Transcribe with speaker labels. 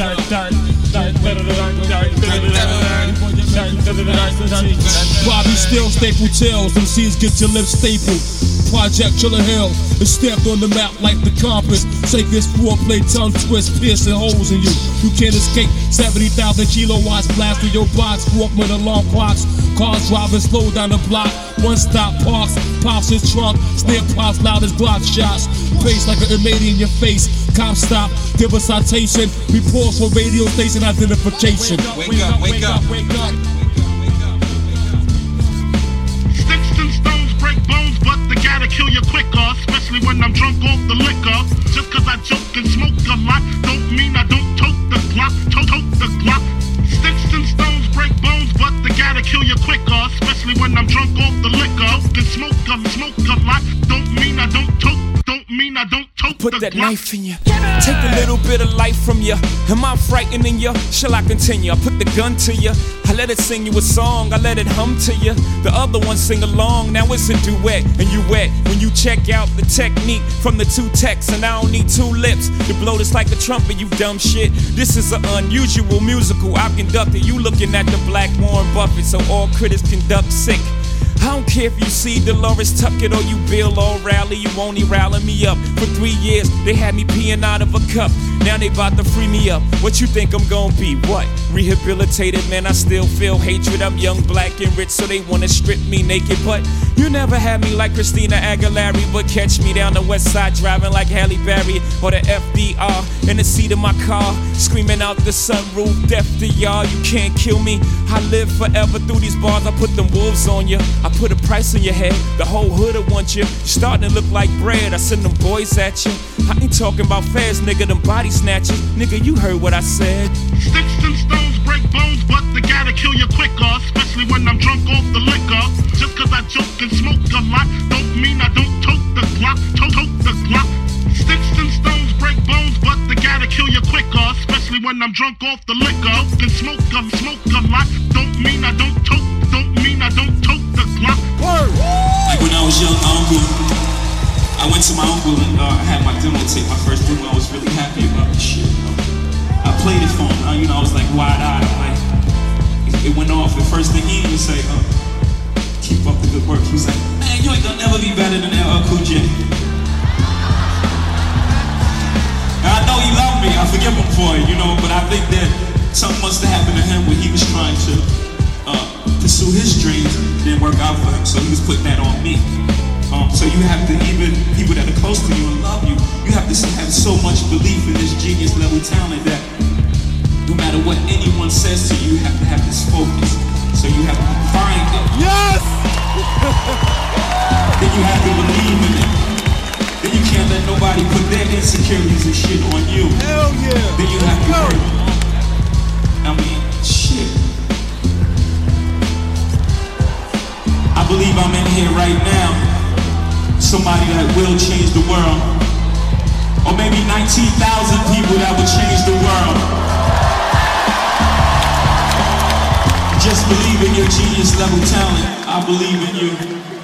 Speaker 1: Bobby Still, Staple Tales, MCs get your lips stapled. Project Chiller Hill is stamped on the map like the compass. Sacred foreplay, tongue twist, piercing holes in you. You can't escape 70,000 kilowatts blast through your box. Walkman alarm clocks, cars driving slow down the block. One stop parks, pops his trunk, snare pops loud as Glock shots. Face like an inmate in your face. Cop stop, give a citation. We pause for radio station identification.
Speaker 2: Wake up, wake up, wake up.
Speaker 3: Sticks and stones break bones, but they gotta kill you quicker. Especially when I'm drunk off the liquor. Just cause I joke and smoke a lot, don't mean I don't tote the Glock, tote the Glock. Sticks and stones break bones, but they gotta kill you quicker. Especially when I'm drunk off the liquor. And smoke a lot, don't mean I don't tote. Don't mean I don't tote
Speaker 4: Put
Speaker 3: the
Speaker 4: that
Speaker 3: Glock.
Speaker 4: knife in you. Take a little bit of life from you. Am I frightening you? Shall I continue? I put the gun to you. I let it sing you a song. I let it hum to you. The other one sing along. Now it's a duet and you wet. When you check out the technique from the two texts, and I don't need two lips to blow this like a trumpet. You dumb shit. This is an unusual musical I've conducted. You looking at the Black Warren Buffett, so all critics conduct sick. I don't care if you see Dolores Tuckett or you Bill O'Reilly, you only rallying me up. For 3 years, they had me peeing out of a cup. Now they bout to free me up. What you think I'm gonna be? What? Rehabilitated, man, I still feel hatred. I'm young, black, and rich, so they wanna strip me naked. But you never had me like Christina Aguilera. But catch me down the west side driving like Halle Berry or the FDR in the seat of my car, screaming out the sunroof, deaf to y'all. You can't kill me. I live forever through these bars. I put them wolves on you. I put a price on your head. The whole hood'll want you. You're starting to look like bread. I send them boys at you. I ain't talking about fast, nigga. Them body snatchers. Nigga, you heard what I said.
Speaker 3: Sticks and stones break bones, but they gotta kill you quicker. Especially when I'm drunk off the liquor. Just cause I joke and smoke a lot, don't mean I don't tote the Glock, tote the Glock. Sticks and stones break bones, but they gotta kill you quicker. Especially when I'm drunk off the liquor. And smoke a lot, don't mean I don't tote the Glock.
Speaker 2: Word. Like when I was young, I went to my uncle and I had my demo tape, my first demo. I was really happy about the shit. I played it for him. I was like wide-eyed. Like it went off. The first thing he would say, "Keep up the good work." He was like, "Man, you ain't gonna never be better than LL Cool J." And I know he loved me. I forgive him for it, But I think that something must have happened to him when he was trying to pursue his dreams. Didn't work out for him, so he was putting that on me. So you have to, even people that are close to you and love you, you have to have so much belief in this genius level talent that no matter what anyone says to you, you have to have this focus. So you have to find it.
Speaker 4: Yes!
Speaker 2: Then you have to believe in it. Then you can't let nobody put their insecurities and shit on you.
Speaker 4: Hell yeah!
Speaker 2: Then you have to work. I mean, shit. I believe I'm in here right now. Somebody that will change the world. Or maybe 19,000 people that will change the world. Just believe in your genius level talent. I believe in you.